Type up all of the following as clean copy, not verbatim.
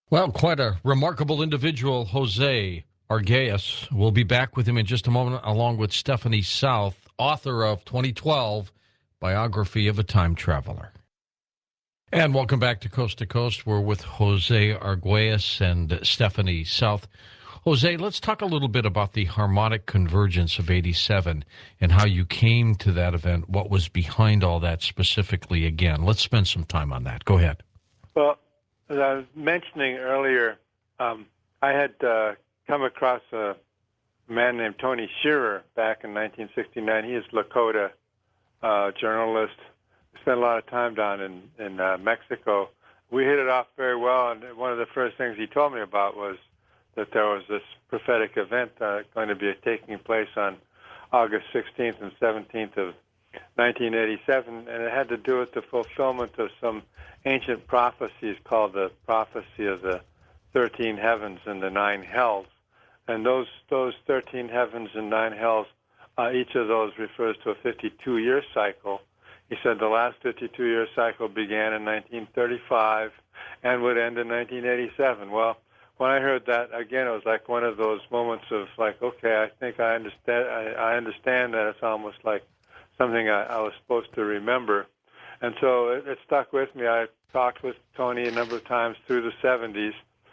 Well, quite a remarkable individual, Jose Arguelles. We'll be back with him in just a moment, along with Stephanie South, author of 2012 Biography of a Time Traveler. And welcome back to Coast. We're with Jose Arguelles and Stephanie South. Jose, let's talk a little bit about the harmonic convergence of 87 and how you came to that event, what was behind all that specifically again. Let's spend some time on that. Go ahead. Well, as I was mentioning earlier, I had come across a man named Tony Shearer back in 1969. He is Lakota journalist. We spent a lot of time down in Mexico. We hit it off very well, and one of the first things he told me about was that there was this prophetic event going to be taking place on August 16th and 17th of 1987, and it had to do with the fulfillment of some ancient prophecies called the prophecy of the 13 heavens and the 9 hells. And those 13 heavens and 9 hells, each of those refers to a 52-year cycle. He said the last 52-year cycle began in 1935 and would end in 1987. Well, when I heard that, again, it was like one of those moments of like, okay, I think I understand. I understand that it's almost like something I was supposed to remember. And so it stuck with me. I talked with Tony a number of times through the 70s,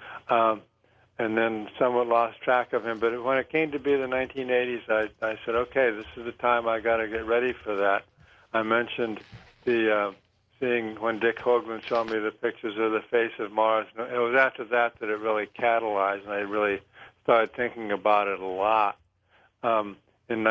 and then somewhat lost track of him. But when it came to be the 1980s, I said, okay, this is the time I got to get ready for that. I mentioned the seeing when Dick Hoagland showed me the pictures of the face of Mars. It was after that that it really catalyzed, and I really started thinking about it a lot. In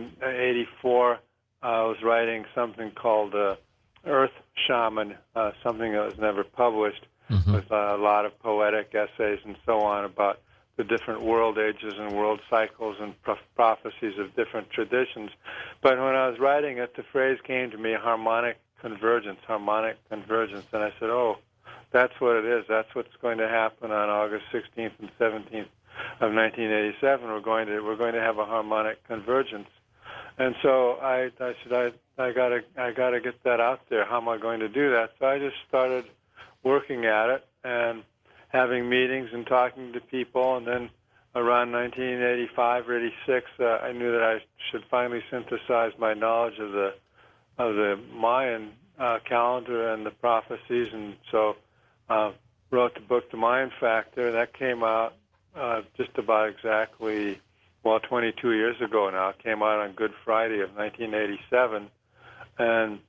1984, I was writing something called Earth Shaman, something that was never published, with a lot of poetic essays and so on about the different world ages and world cycles and prophecies of different traditions. But when I was writing it, the phrase came to me, harmonic convergence. And I said, oh, that's what it is. That's what's going to happen on August 16th and 17th of 1987. We're going to have a harmonic convergence. And so I said, I gotta get that out there. How am I going to do that? So I just started working at it and having meetings and talking to people. And then around 1985 or 86, I knew that I should finally synthesize my knowledge of the Mayan calendar and the prophecies. And so wrote the book, The Mayan Factor. That came out just about exactly 22 years ago now. It came out on Good Friday of 1987. And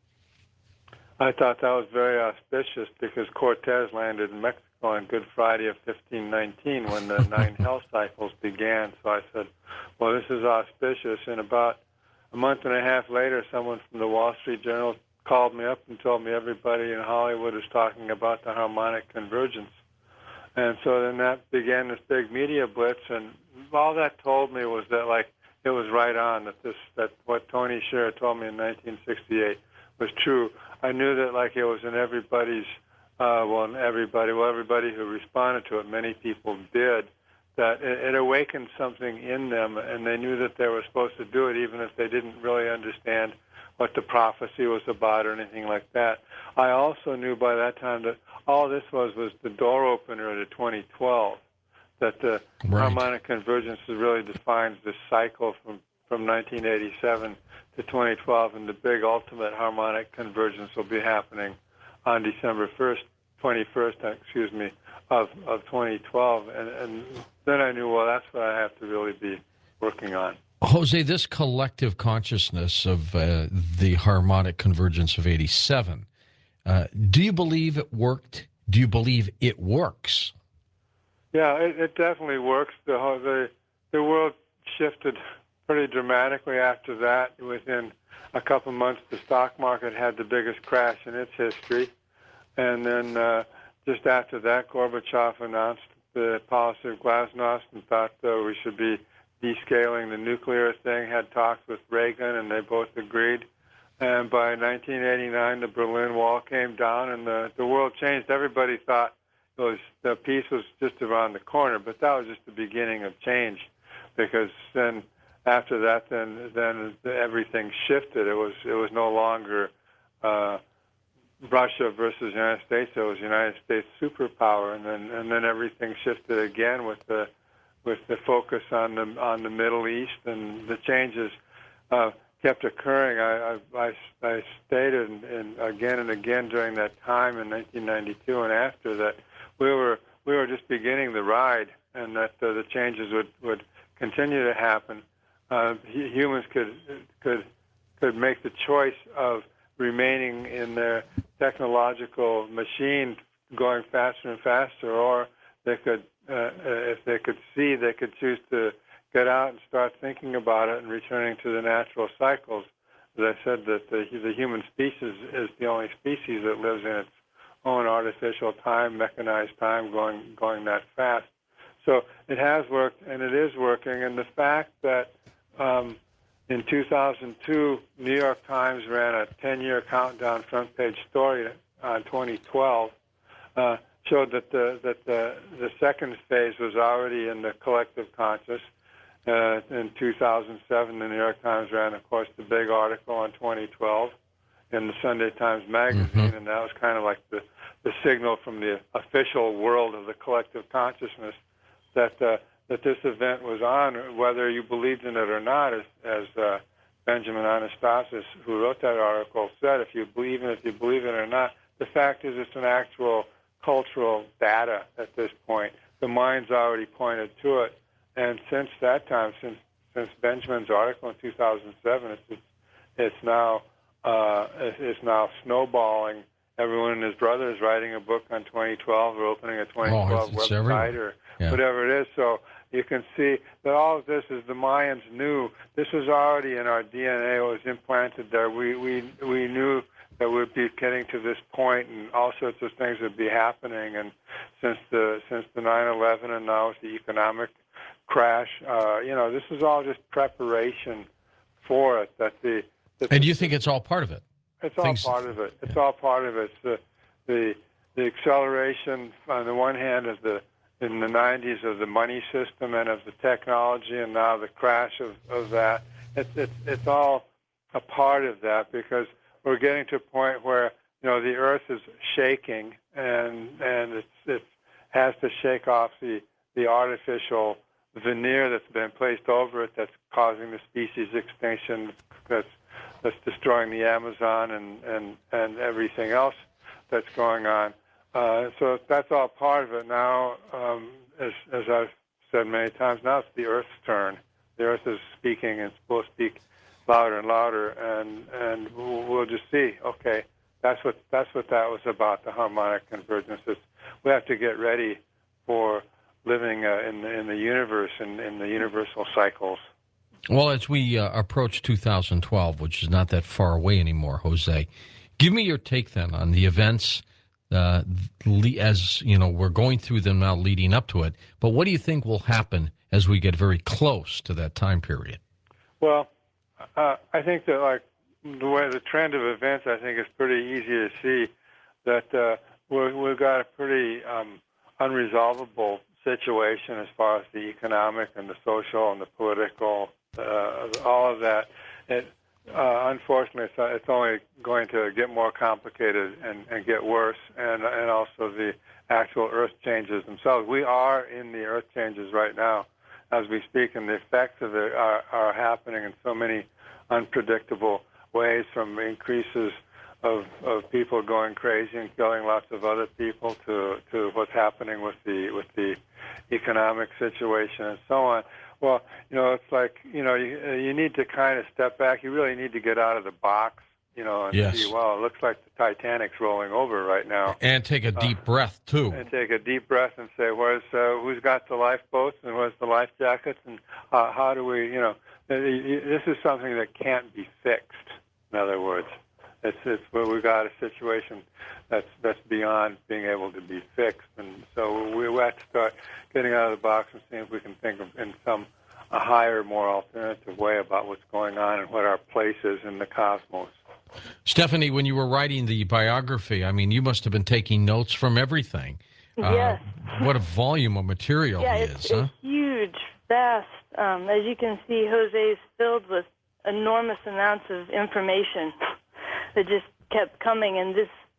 I thought that was very auspicious because Cortez landed in Mexico on Good Friday of 1519 when the 9 hell cycles began. So I said, well, this is auspicious. And about a month and a half later, someone from the Wall Street Journal called me up and told me everybody in Hollywood is talking about the harmonic convergence. And so then that began this big media blitz, and all that told me was that, like, it was right on, that what Tony Shearer told me in 1968 was true. I knew that, like, it was in everybody who responded to it, many people did, that it awakened something in them, and they knew that they were supposed to do it, even if they didn't really understand what the prophecy was about or anything like that. I also knew by that time that all this was the door opener to 2012, that the harmonic convergence really defines this cycle from 1987 to 2012, and the big ultimate harmonic convergence will be happening on December 21st, of 2012. And then I knew, well, that's what I have to really be working on. Jose, this collective consciousness of the harmonic convergence of 87, do you believe it worked? Do you believe it works? Yeah, it definitely works. The world shifted pretty dramatically after that. Within a couple months, the stock market had the biggest crash in its history. And then just after that, Gorbachev announced the policy of glasnost and thought we should be descaling the nuclear thing, had talks with Reagan, and they both agreed. And by 1989, the Berlin Wall came down, and the world changed. Everybody thought the peace was just around the corner, but that was just the beginning of change, because then after that, then everything shifted. It was no longer Russia versus the United States, it was the United States superpower, and then everything shifted again with the focus on the Middle East, and the changes kept occurring. I stated again and again during that time in 1992 and after that we were just beginning the ride, and that the changes would continue to happen. Humans could make the choice of remaining in their technological machine, going faster and faster, or they could, if they could see, they could choose to get out and start thinking about it and returning to the natural cycles. As I said, that the human species is the only species that lives in its own artificial time, mechanized time, going that fast. So it has worked, and it is working. And the fact that in 2002, New York Times ran a 10-year countdown front page story on 2012, showed that the second phase was already in the collective conscious. In 2007, the New York Times ran, of course, the big article on 2012 in the Sunday Times Magazine, and that was kind of like the signal from the official world of the collective consciousness that this event was on, whether you believed in it or not, as Benjamin Anastasis, who wrote that article, said, if you believe in it or not, the fact is it's an actual cultural data at this point. The mind's already pointed to it. And since that time, since Benjamin's article in 2007, it's now snowballing. Everyone and his brother is writing a book on 2012 or opening a 2012 website everywhere. Or whatever it is. So you can see that all of this is the Mayans knew. This was already in our DNA. It was implanted there. We knew that we'd be getting to this point, and all sorts of things would be happening. And since the 9/11 and now it's the economic crash, this is all just preparation for it. And you think it's all part of it? It's all part of it. It's all part of it. It's the acceleration on the one hand of in the 90s of the money system and of the technology, and now the crash of that. It's all a part of that, because we're getting to a point where the Earth is shaking, and it has to shake off the artificial veneer that's been placed over it, that's causing the species extinction, that's destroying the Amazon and everything else that's going on. So that's all part of it. Now, as I've said many times, now it's the Earth's turn. The Earth is speaking, and it's supposed to speak louder and louder, and we'll just see. Okay, that's what that was about. The harmonic convergence. We have to get ready for living in the universe and in the universal cycles. Well, as we approach 2012, which is not that far away anymore, Jose, give me your take then on the events as we're going through them now leading up to it. But what do you think will happen as we get very close to that time period? Well, I think that the trend of events, I think, is pretty easy to see that we've got a pretty unresolvable situation as far as the economic and the social and the political, all of that. Unfortunately, it's only going to get more complicated and get worse, and also the actual Earth changes themselves. We are in the Earth changes right now as we speak, and the effects of it are happening in so many unpredictable ways, from increases of people going crazy and killing lots of other people to what's happening with the economic situation and so on. Well, it's like, you need to kind of step back. You really need to get out of the box, and see, well, it looks like the Titanic's rolling over right now. And take a deep breath, too. And take a deep breath and say, who's got the lifeboats and where's the life jackets, and how do we, this is something that can't be fixed, in other words. It's where we've got a situation that's beyond being able to be fixed, and so we have to start getting out of the box and seeing if we can think of in a higher, more alternative way about what's going on and what our place is in the cosmos. Stephanie, when you were writing the biography, I mean, you must have been taking notes from everything. Yes. What a volume of material he is, huh? It's huge, vast. As you can see, Jose is filled with enormous amounts of information that just kept coming, and this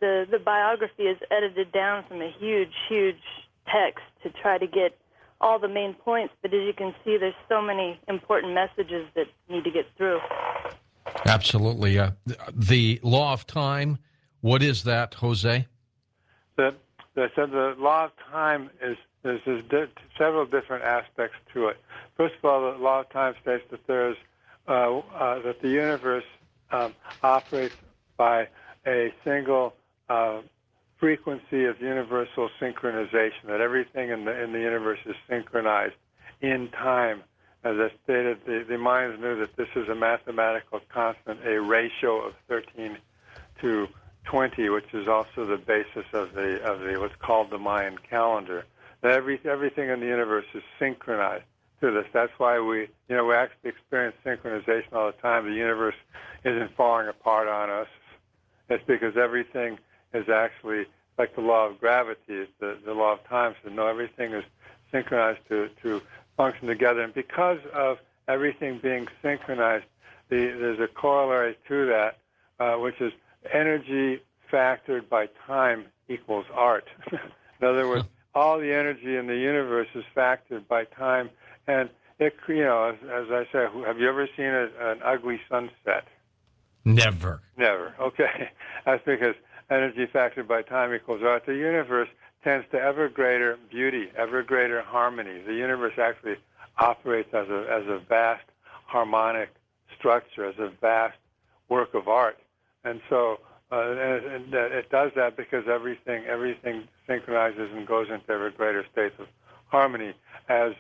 the biography is edited down from a huge text to try to get all the main points. But as you can see, there's so many important messages that need to get through. Absolutely. The law of time, what is that, Jose? The law of time is there's several different aspects to it. First of all, the law of time states that there's that the universe operates by a single frequency of universal synchronization. That everything in the universe is synchronized in time. As I stated, the Mayans knew that this is a mathematical constant, a ratio of 13 to 20, which is also the basis of the what's called the Mayan calendar. That everything in the universe is synchronized to this. That's why we actually experience synchronization all the time. The universe isn't falling apart on us. It's because everything is actually like the law of gravity, the law of time. So no, everything is synchronized to function together. And because of everything being synchronized, there's a corollary to that, which is energy factored by time equals art. In other words, all the energy in the universe is factored by time. And it, as I say, have you ever seen an ugly sunset? Never. Never. Okay. That's because energy factored by time equals art. The universe tends to ever greater beauty, ever greater harmony. The universe actually operates as a vast harmonic structure, as a vast work of art. And so and it does that because everything synchronizes and goes into ever greater states of harmony. As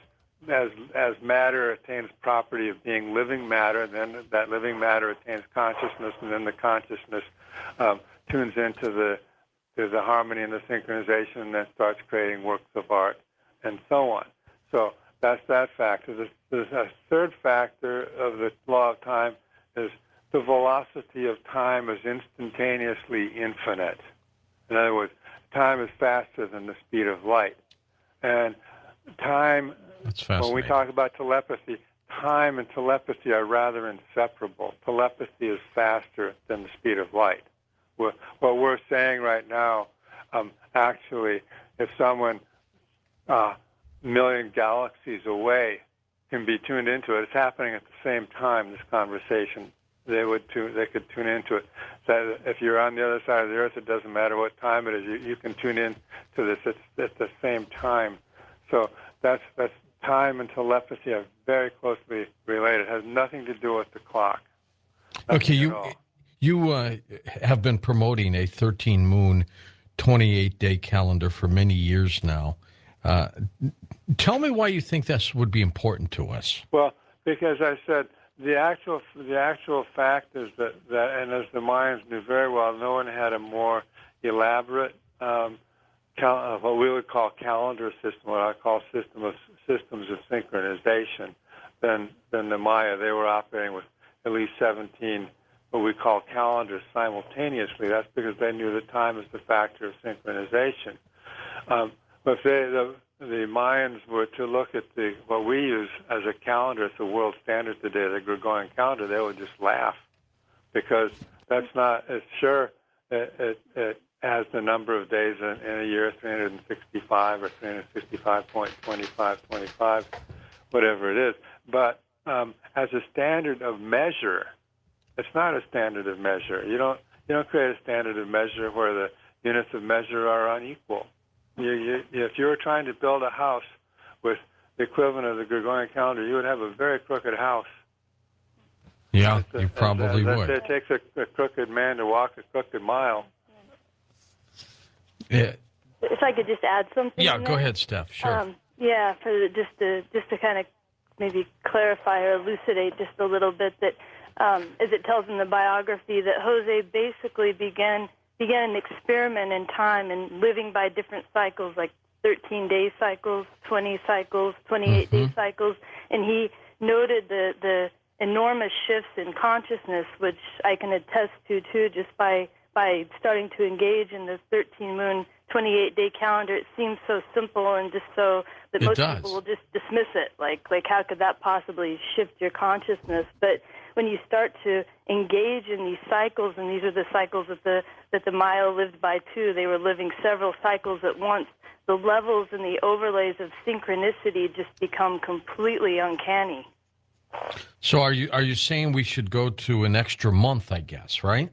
matter attains property of being living matter, then that living matter attains consciousness, and then the consciousness tunes into the harmony and the synchronization, and then starts creating works of art, and so on. So that's that factor. There's a third factor of the law of time is the velocity of time is instantaneously infinite. In other words, time is faster than the speed of light. And time, That's fascinating. when we talk about telepathy, time and telepathy are rather inseparable. Telepathy is faster than the speed of light. What we're saying right now, actually, if someone a million galaxies away can be tuned into it, it's happening at the same time, this conversation. They could tune into it. So if you're on the other side of the earth, it doesn't matter what time it is. You can tune in to this at the same time. So that's time and telepathy are very closely related. It has nothing to do with the clock. Okay, you have been promoting a 13-moon, 28-day calendar for many years now. Tell me why you think this would be important to us. Well, because I said the actual fact is that and as the Mayans knew very well, no one had a more elaborate what we would call calendar system, what I call systems of synchronization than the Maya. They were operating with at least 17 what we call calendars simultaneously. That's because they knew that time is the factor of synchronization. But if the Mayans were to look at what we use as a calendar, it's the world standard today, the Gregorian calendar, they would just laugh because that's not. It's sure it has the number of days in a year, 365 or 365.2525, whatever it is. But as a standard of measure, it's not a standard of measure. You don't create a standard of measure where the units of measure are unequal. If you were trying to build a house with the equivalent of the Gregorian calendar, you would have a very crooked house. Yeah, you probably would. It takes a crooked man to walk a crooked mile. Yeah. If I could just add something. Yeah, in go there. ahead, Steph. Sure. Just to kind of maybe clarify or elucidate just a little bit that, as it tells in the biography, that Jose basically began an experiment in time and living by different cycles, like 13-day cycles, 20 cycles, 28-day cycles, and he noted the enormous shifts in consciousness, which I can attest to too, just by starting to engage in the 13-moon, 28-day calendar. It seems so simple and just so that most people will just dismiss it, like how could that possibly shift your consciousness? But when you start to engage in these cycles, and these are the cycles that the Maya lived by too. They were living several cycles at once. The levels and the overlays of synchronicity just become completely uncanny. So are you saying we should go to an extra month, I guess, right?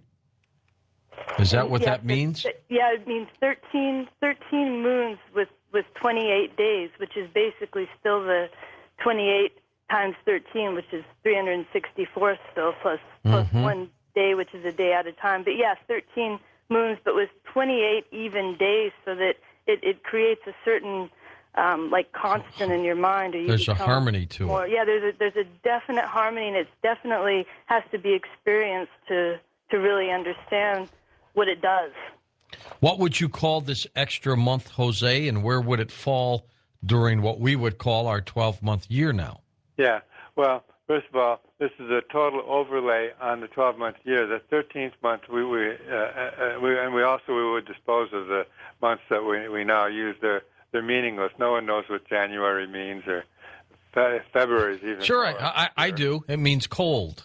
Is that what that means? Yeah, it means 13 moons with 28 days, which is basically still the 28 times 13, which is 364 still, plus 1 day, which is a day at a time. But yes, 13 moons, but with 28 even days, so that it creates a certain like constant in your mind. Or there's a harmony to it. Yeah, there's a definite harmony, and it definitely has to be experienced to really understand what it does. What would you call this extra month, Jose, and where would it fall during what we would call our 12-month year now? Yeah. Well, first of all, this is a total overlay on the 12-month year. The 13th month, we would dispose of the months that we now use. They're meaningless. No one knows what January means, or February is even. Sure, I do. It means cold.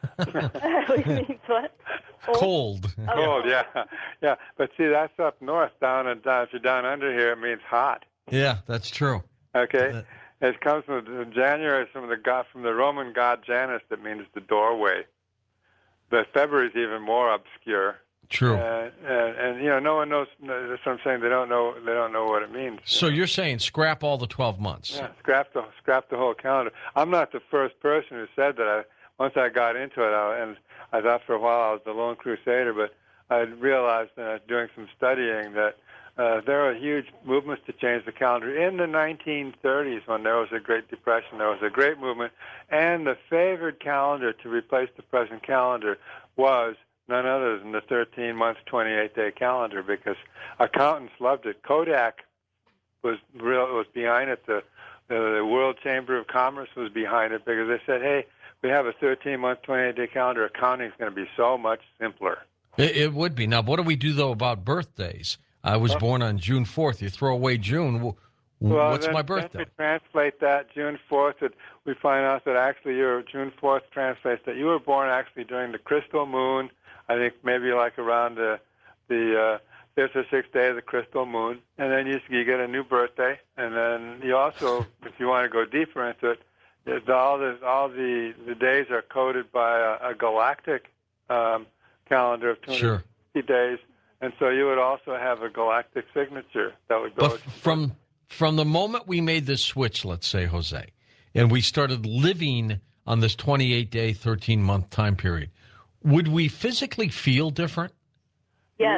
It means what? Cold. Cold, yeah. But see, that's up north. Down if you're down under here, it means hot. Yeah, that's true. Okay. It comes from January, from the Roman god Janus, that means the doorway. But February is even more obscure. True. And no one knows. That's what I'm saying. They don't know what it means. So you're saying scrap all the 12 months? Yeah, scrap the whole calendar. I'm not the first person who said that. Once I got into it, and I thought for a while I was the lone crusader, but I realized doing some studying that there are huge movements to change the calendar. In the 1930s, when there was a Great Depression, there was a great movement, and the favored calendar to replace the present calendar was none other than the 13-month, 28-day calendar, because accountants loved it. Kodak was behind it. The World Chamber of Commerce was behind it, because they said, hey, we have a 13-month, 28-day calendar. Accounting is going to be so much simpler. It would be. Now, what do we do, though, about birthdays? I was born on June 4th. You throw away June. What's my birthday? Then we translate that June 4th. We find out that actually your June 4th translates that you were born actually during the crystal moon. I think maybe like around the 5th or 6th day of the crystal moon. And then you get a new birthday. And then you also, if you want to go deeper into it, all the days are coded by a galactic calendar of 260 days, and so you would also have a galactic signature that would go. But from the moment we made this switch, let's say, Jose, and we started living on this 28-day, 13-month time period, would we physically feel different? Yes.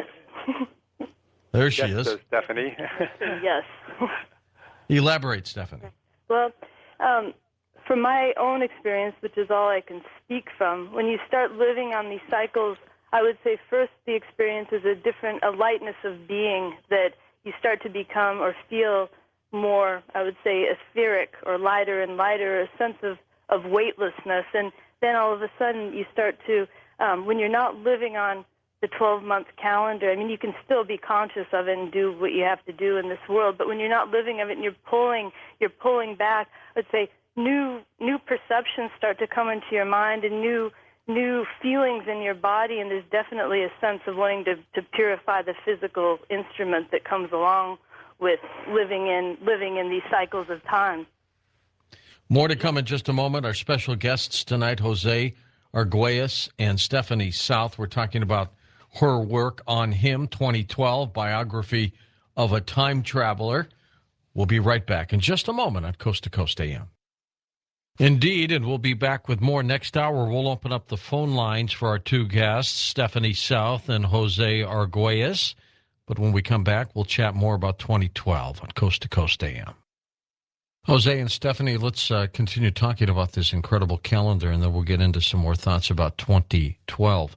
There she is, Stephanie. Yes. Elaborate, Stephanie. Well. From my own experience, which is all I can speak from, when you start living on these cycles, I would say first the experience is a lightness of being, that you start to become or feel more, I would say, etheric or lighter and lighter, a sense of weightlessness. And then all of a sudden you start to, when you're not living on the 12-month calendar, I mean, you can still be conscious of it and do what you have to do in this world, but when you're not living of it and you're pulling back, let's say, new perceptions start to come into your mind, and new feelings in your body, and there's definitely a sense of wanting to purify the physical instrument that comes along with living in these cycles of time. More to come in just a moment. Our special guests tonight, Jose Arguelles and Stephanie South. We're talking about her work on him, 2012, biography of a time traveler. We'll be right back in just a moment on Coast to Coast AM. Indeed, and we'll be back with more next hour. We'll open up the phone lines for our two guests, Stephanie South and Jose Arguelles. But when we come back, we'll chat more about 2012 on Coast to Coast AM. Jose and Stephanie, let's continue talking about this incredible calendar, and then we'll get into some more thoughts about 2012.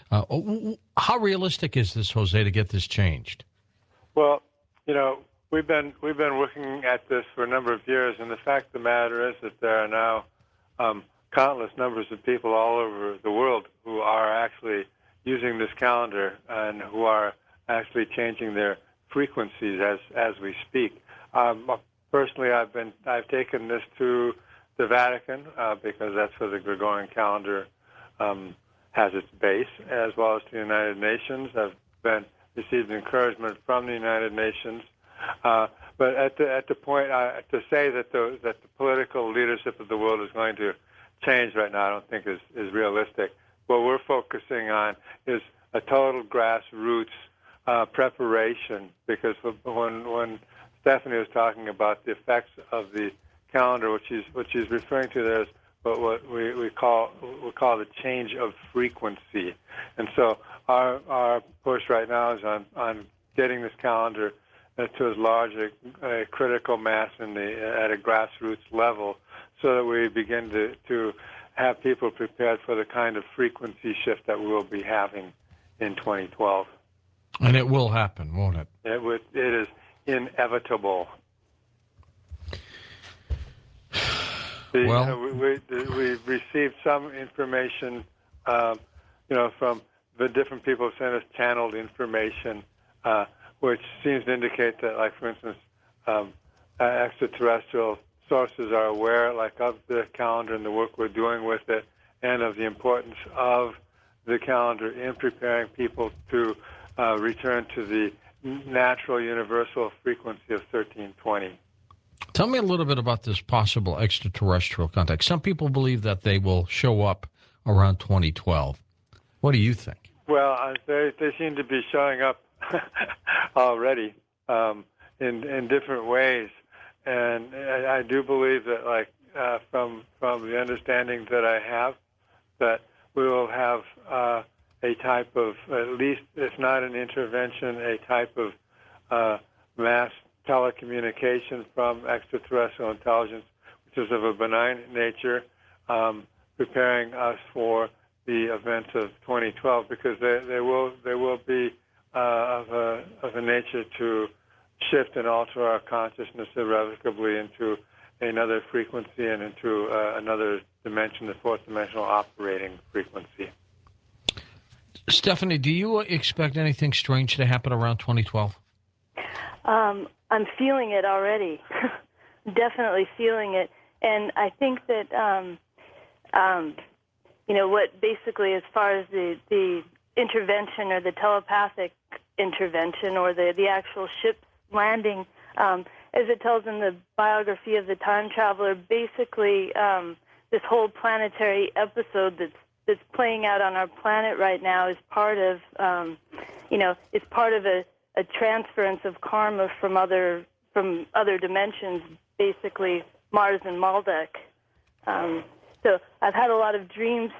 How realistic is this, Jose, to get this changed? Well, we've been working at this for a number of years, and the fact of the matter is that there are now countless numbers of people all over the world who are actually using this calendar and who are actually changing their frequencies as we speak. Personally, I've taken this to the Vatican because that's where the Gregorian calendar has its base, as well as the United Nations. I've received encouragement from the United Nations. But at the point to say that the political leadership of the world is going to change right now, I don't think is realistic. What we're focusing on is a total grassroots preparation, because when Stephanie was talking about the effects of the calendar, what she's referring to there is what we call the change of frequency. And so our push right now is on getting this calendar to as large a critical mass at a grassroots level, so that we begin to have people prepared for the kind of frequency shift that we will be having in 2012. And it will happen, won't it? It is inevitable. We've received some information, from the different people who sent us channeled information, which seems to indicate that, like, for instance, extraterrestrial sources are aware, like, of the calendar and the work we're doing with it, and of the importance of the calendar in preparing people to return to the natural universal frequency of 1320. Tell me a little bit about this possible extraterrestrial contact. Some people believe that they will show up around 2012. What do you think? Well, they seem to be showing up already in different ways, and I do believe that, like, from the understanding that I have, that we will have a type of, at least if not an intervention, a type of mass telecommunication from extraterrestrial intelligence, which is of a benign nature, preparing us for the events of 2012, because they will be of a nature to shift and alter our consciousness irrevocably into another frequency and into another dimension, the fourth dimensional operating frequency. Stephanie, do you expect anything strange to happen around 2012? I'm feeling it already. Definitely feeling it. And I think that, what basically, as far as the intervention or the telepathic intervention or the actual ship's landing, as it tells in the biography of the time traveler, basically this whole planetary episode that's playing out on our planet right now is part of, is part of a transference of karma from other dimensions, basically Mars and Maldek. So I've had a lot of dreams.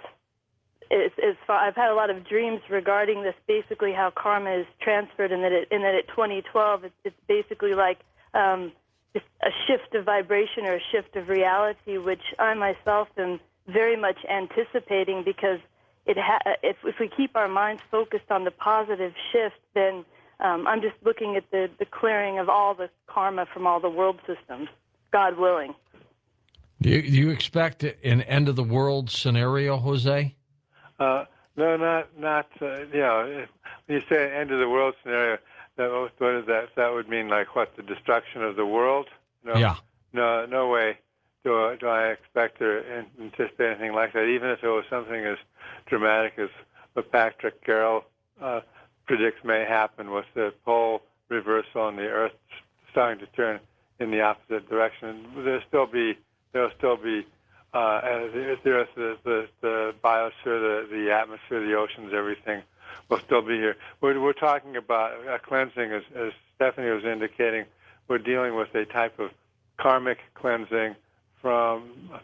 I've had a lot of dreams regarding this, basically how karma is transferred, and that at 2012 it's basically like just a shift of vibration or a shift of reality, which I myself am very much anticipating, because if we keep our minds focused on the positive shift, then I'm just looking at the clearing of all the karma from all the world systems, God willing. Do you expect an end of the world scenario, Jose? No, not. When you say end of the world scenario, what is that? That would mean, like, what, the destruction of the world? No, yeah. No way do I expect or anticipate anything like that. Even if it was something as dramatic as what Patrick Carroll predicts may happen, with the pole reversal and the Earth starting to turn in the opposite direction. There'll still be the Earth, the biosphere, the atmosphere, the oceans, everything will still be here. We're talking about a cleansing, as Stephanie was indicating. We're dealing with a type of karmic cleansing from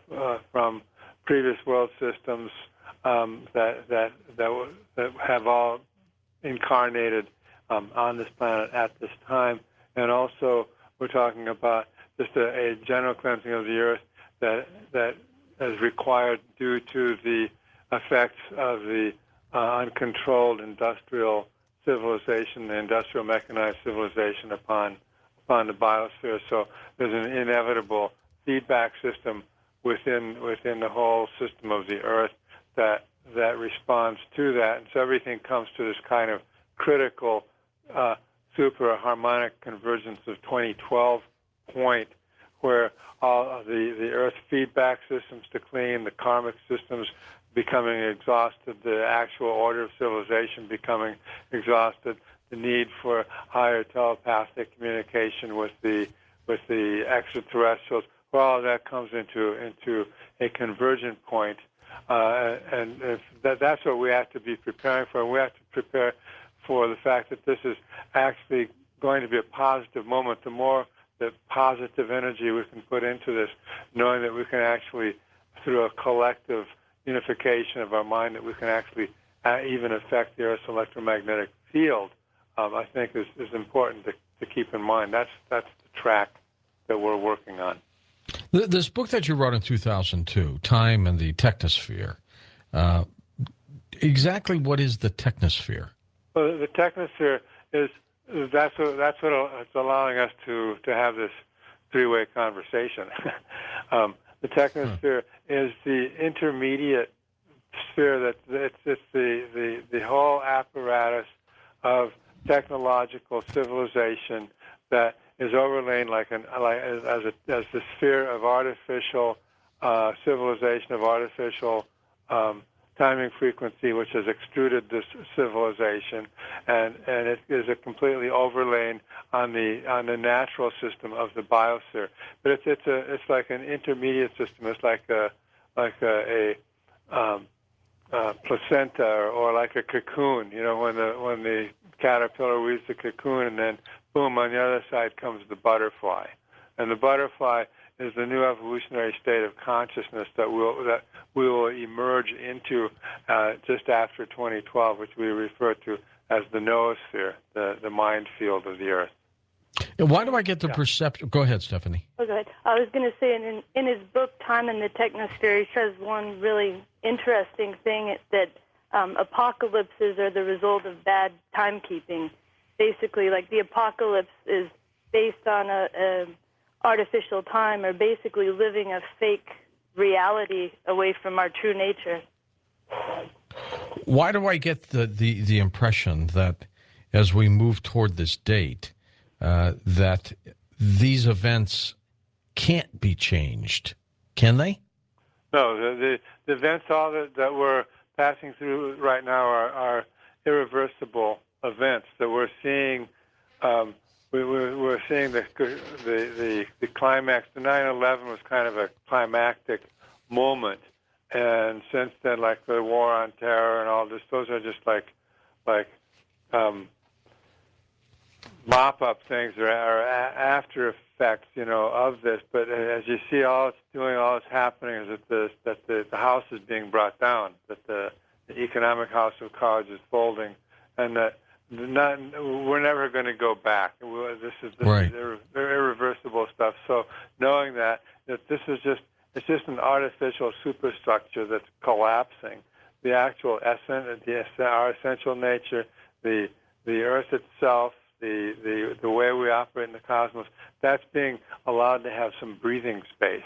previous world systems that have all incarnated on this planet at this time. And also we're talking about just a general cleansing of the Earth that is required due to the effects of the uncontrolled industrial civilization, the industrial mechanized civilization upon the biosphere. So there's an inevitable feedback system within the whole system of the Earth that responds to that. And so everything comes to this kind of critical super harmonic convergence of 2012 point, where all of the Earth's feedback systems decline, the karmic systems becoming exhausted, the actual order of civilization becoming exhausted, the need for higher telepathic communication with the extraterrestrials, where all of that comes into a convergent point. And if that's what we have to be preparing for. And we have to prepare for the fact that this is actually going to be a positive moment. The more the positive energy we can put into this, knowing that we can actually, through a collective unification of our mind, that we can actually even affect the Earth's electromagnetic field, I think is important to keep in mind. That's the track that we're working on. This book that you wrote in 2002, Time and the Technosphere, exactly what is the technosphere? Well, the technosphere is that's what it's allowing us to have this three-way conversation. The technosphere is the intermediate sphere that it's the whole apparatus of technological civilization that is overlain as the sphere of artificial civilization, of artificial timing frequency, which has extruded this civilization, and it is a completely overlain on the natural system of the biosphere. But it's like an intermediate system. It's like a placenta or like a cocoon. You know, when the caterpillar weaves the cocoon, and then boom, on the other side comes the butterfly, and the butterfly is the new evolutionary state of consciousness that we will emerge into just after 2012, which we refer to as the noosphere, the mind field of the Earth. And why do I get the perception? Go ahead, Stephanie. Oh, go ahead. I was going to say, in his book, Time and the Technosphere, he says one really interesting thing, that apocalypses are the result of bad timekeeping. Basically, like the apocalypse is based on a artificial time, or basically living a fake reality away from our true nature. Why do I get the impression that as we move toward this date, that these events can't be changed? Can they? No, the events all that we're passing through right now are irreversible events that we're seeing. We're seeing the climax. The 9/11 was kind of a climactic moment, and since then, like the war on terror and all this, those are just like mop-up things or after effects, of this. But as you see, all it's happening is that the house is being brought down, that the economic house of cards is folding, and that. We're never going to go back. This is irreversible stuff. So knowing that this is it's just an artificial superstructure that's collapsing. The actual essence, our essential nature, the Earth itself, the way we operate in the cosmos, that's being allowed to have some breathing space.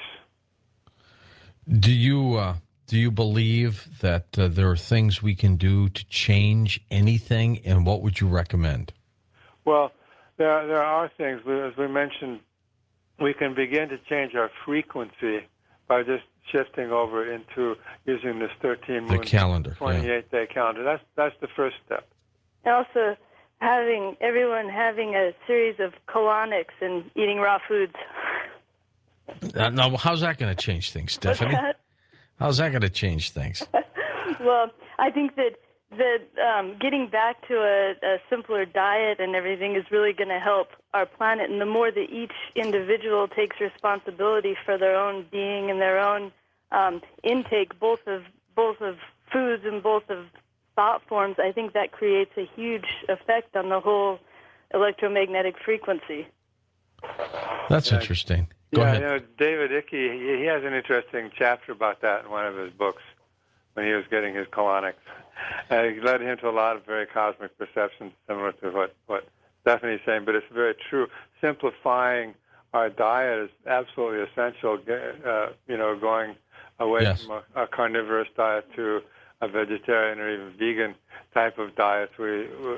Do you believe that there are things we can do to change anything, and what would you recommend? Well, there are things. As we mentioned, we can begin to change our frequency by just shifting over into using this 13-moon, 28-day calendar. That's the first step. Also, everyone having a series of colonics and eating raw foods. Now, how's that going to change things, Stephanie? How's that going to change things? Well, I think that getting back to a simpler diet and everything is really going to help our planet. And the more that each individual takes responsibility for their own being and their own intake, both of foods and both of thought forms, I think that creates a huge effect on the whole electromagnetic frequency. That's interesting. Go ahead. David Icke, he has an interesting chapter about that in one of his books when he was getting his colonics. It led him to a lot of very cosmic perceptions similar to what Stephanie's saying, but it's very true. Simplifying our diet is absolutely essential, going away from a carnivorous diet to a vegetarian or even vegan type of diet.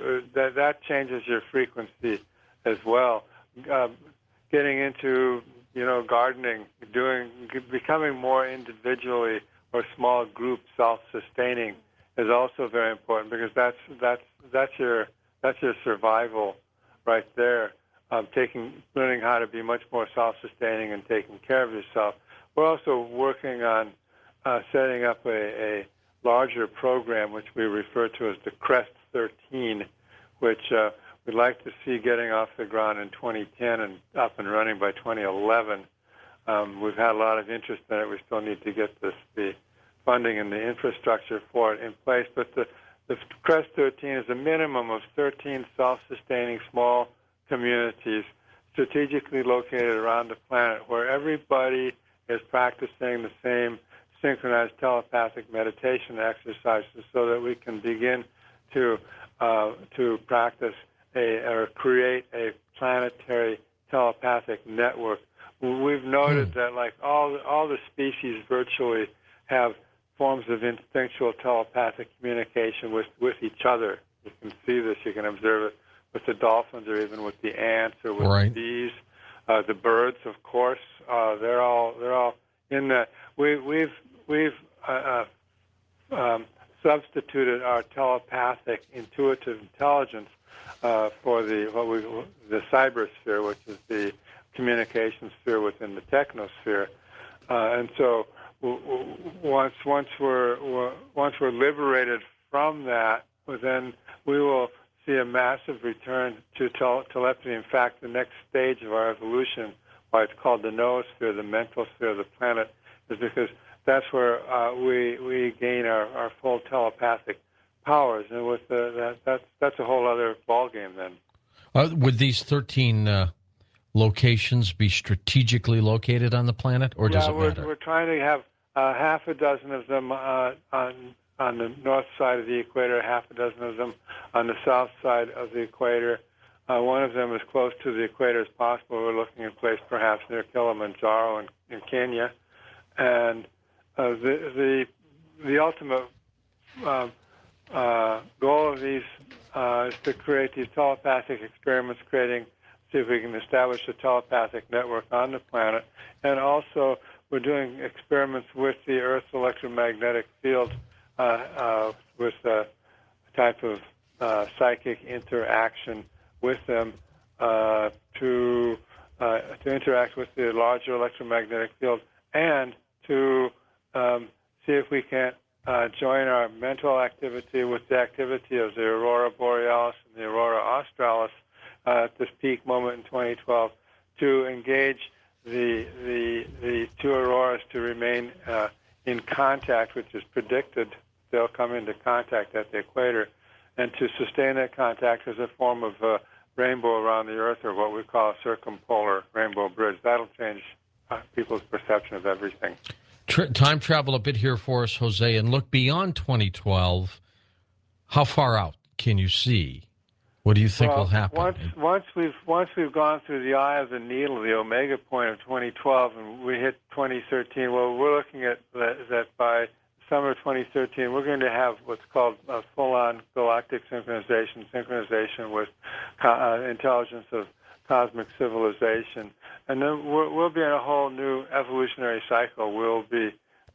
That changes your frequency as well. Getting into gardening, becoming more individually or small group self-sustaining is also very important, because that's your survival right there. Learning how to be much more self-sustaining and taking care of yourself. We're also working on setting up a larger program, which we refer to as the CREST 13, which we'd like to see getting off the ground in 2010 and up and running by 2011. We've had a lot of interest in it. We still need to get the funding and the infrastructure for it in place. But the CREST 13 is a minimum of 13 self-sustaining small communities strategically located around the planet where everybody is practicing the same synchronized telepathic meditation exercises, so that we can begin to practice or create a planetary telepathic network. We've noted that like all the species virtually have forms of instinctual telepathic communication with each other. You can see this, you can observe it with the dolphins, or even with the ants, or with the bees. The birds, of course, they're all in that. We've substituted our telepathic intuitive intelligence for the cybersphere, which is the communication sphere within the technosphere, and so once we're liberated from that, then we will see a massive return to telepathy. In fact, the next stage of our evolution, why it's called the noosphere, the mental sphere of the planet, is because that's where we gain our full telepathic powers, and with that's a whole other ballgame then. Would these 13 locations be strategically located on the planet, or does it matter? We're trying to have half a dozen of them on the north side of the equator, half a dozen of them on the south side of the equator. One of them as close to the equator as possible. We're looking at a place perhaps near Kilimanjaro in Kenya. And the ultimate goal of these is to create these telepathic experiments, see if we can establish a telepathic network on the planet. And also, we're doing experiments with the Earth's electromagnetic field with a type of psychic interaction with them to interact with the larger electromagnetic field, and to see if we can join our mental activity with the activity of the Aurora Borealis and the Aurora Australis at this peak moment in 2012, to engage the two auroras to remain in contact, which is predicted they'll come into contact at the equator, and to sustain that contact as a form of rainbow around the Earth, or what we call a circumpolar rainbow bridge. That'll change people's perception of everything. Time travel a bit here for us, Jose, and look beyond 2012. How far out can you see? What do you think will happen? Once we've gone through the eye of the needle, the omega point of 2012, and we hit 2013, well, we're looking at that by summer 2013, we're going to have what's called a full-on galactic synchronization with intelligence of cosmic civilization. And then we'll be in a whole new evolutionary cycle. We'll be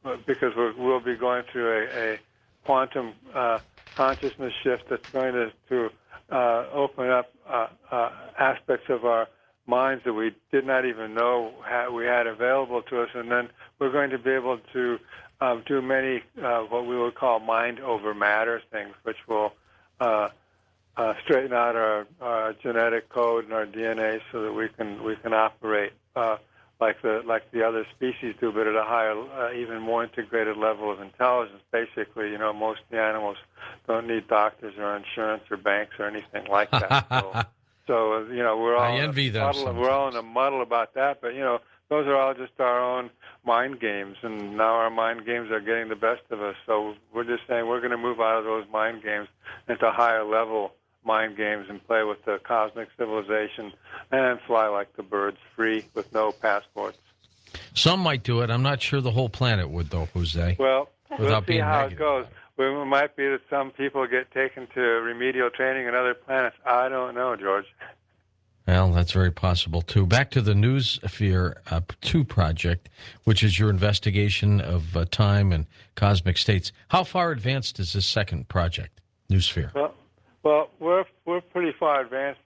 going through a quantum consciousness shift that's going to open up aspects of our minds that we did not even know we had available to us. And then we're going to be able to do many what we would call mind over matter things, which will straighten out our genetic code and our DNA, so that we can operate like the other species do, but at a higher, even more integrated level of intelligence. Basically, most of the animals don't need doctors or insurance or banks or anything like that. So we're all I envy them sometimes. We're all in a muddle about that, but those are all just our own mind games, and now our mind games are getting the best of us. So we're just saying we're going to move out of those mind games into higher level mind games and play with the cosmic civilization and fly like the birds, free with no passports. Some might do it. I'm not sure the whole planet would, though, Jose. Well, we'll see how negative. It goes. It might be that some people get taken to remedial training on other planets. I don't know, George. Well, that's very possible, too. Back to the Noosphere 2 project, which is your investigation of time and cosmic states. How far advanced is this second project, Noosphere? Well, we're pretty far advanced.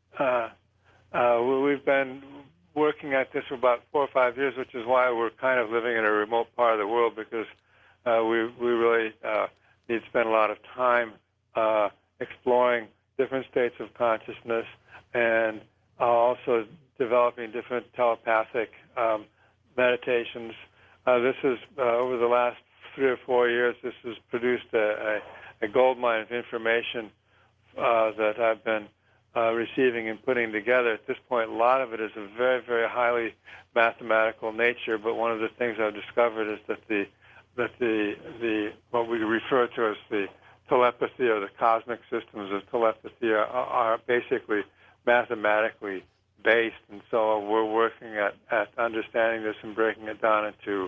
We've been working at this for about 4 or 5 years, which is why we're kind of living in a remote part of the world, because we really need to spend a lot of time exploring different states of consciousness and also developing different telepathic meditations. This is over the last 3 or 4 years. This has produced a gold mine of information that I've been receiving and putting together. At this point, a lot of it is of very, very highly mathematical nature. But one of the things I've discovered is that the what we refer to as the telepathy or the cosmic systems of telepathy are basically mathematically based, and so we're working at understanding this and breaking it down into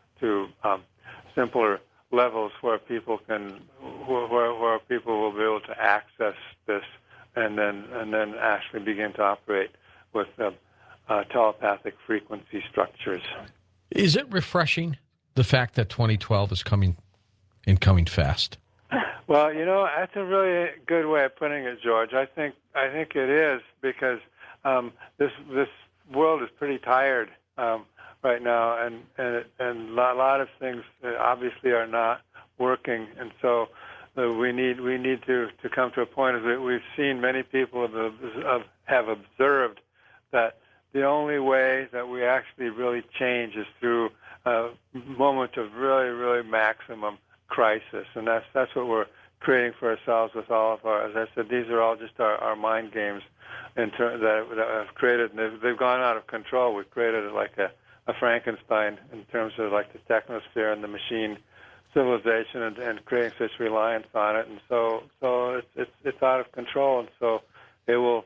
simpler levels where people where people will be able to access this and then actually begin to operate with telepathic frequency structures. Is it refreshing, the fact that 2012 is coming fast? Well, that's a really good way of putting it, George. I think it is, because this world is pretty tired right now, and a lot of things obviously are not working, and so we need to come to a point of it. We've seen many people have observed that the only way that we actually really change is through a moment of really, really maximum crisis, and that's what we're creating for ourselves with all of our. As I said, these are all just our mind games that have created, and they've gone out of control. We've created like a Frankenstein in terms of like the technosphere and the machine civilization, and creating such reliance on it, and so it's out of control, and so it will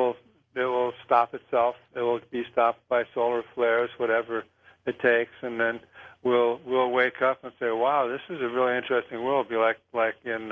stop itself. It will be stopped by solar flares, whatever it takes, and then we'll wake up and say, "Wow, this is a really interesting world." Be like in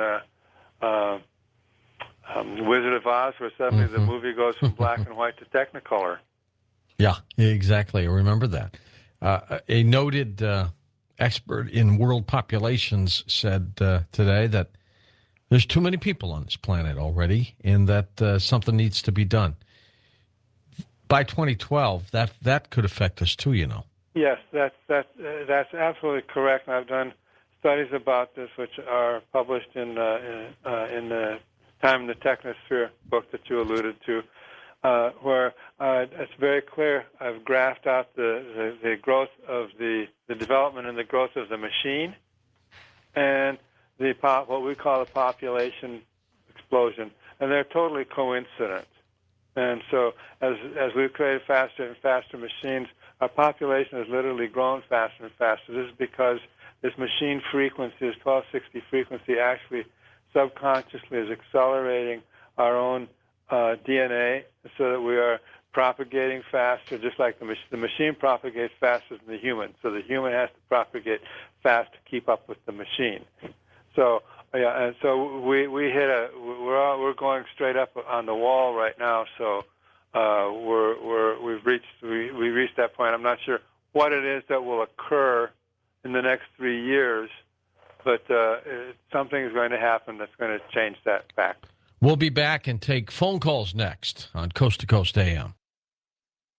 Wizard of Oz, where suddenly the movie goes from black and white to Technicolor. Yeah, exactly. I remember that. A noted expert in world populations said today that there's too many people on this planet already, and that something needs to be done. By 2012, that could affect us too, Yes, that's absolutely correct. And I've done studies about this, which are published in the Time in the Technosphere book that you alluded to, where it's very clear. I've graphed out the growth of the development and the growth of the machine, and what we call the population explosion, and they're totally coincident. And so, as we've created faster and faster machines, our population has literally grown faster and faster. This is because this machine frequency, this 1260 frequency, actually subconsciously is accelerating our own DNA, so that we are propagating faster, just like the machine propagates faster than the human. So the human has to propagate fast to keep up with the machine. So yeah, and so we hit we're going straight up on the wall right now. So we've reached that point. I'm not sure what it is that will occur in the next 3 years, but something is going to happen that's going to change that fact. We'll be back and take phone calls next on Coast to Coast AM.